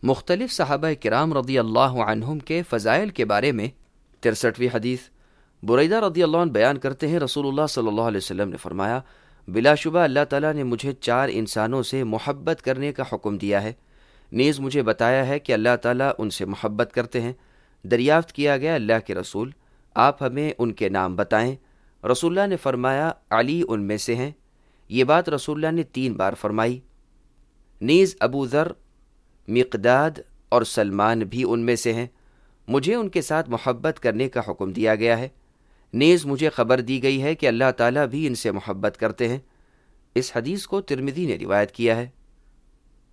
मुख्तलिफ सहाबा किराम रज़ियल्लाहु अन्हुम के फ़ज़ाइल के बारे में 63वीं हदीस। बुरैदा रज़ियल्लाहु अन्हु बयान करते हैं, रसूलुल्लाह सल्लल्लाहु अलैहि वसल्लम ने फरमाया, बिलाशुबा अल्लाह ताला ने मुझे 4 इंसानों से मोहब्बत करने का हुक्म दिया है। नीज़ मुझे बताया है कि अल्लाह ताला उनसे मोहब्बत करते हैं। दरियाफ्त किया गया, अल्लाह के रसूल, आप हमें उनके नाम बताएं। रसूलुल्लाह ने फरमाया, अली उनमें से हैं। ये बात रसूलुल्लाह ने 3 बार फरमाई। नीज़ अबू ज़र, मिक़दाद और सलमान भी उनमें से हैं। मुझे उनके साथ मोहब्बत करने का हुक्म दिया गया है। नीज़ मुझे खबर दी गई है कि अल्लाह ताला भी इनसे मोहब्बत करते हैं। इस हदीस को तिर्मिज़ी ने रिवायत किया है।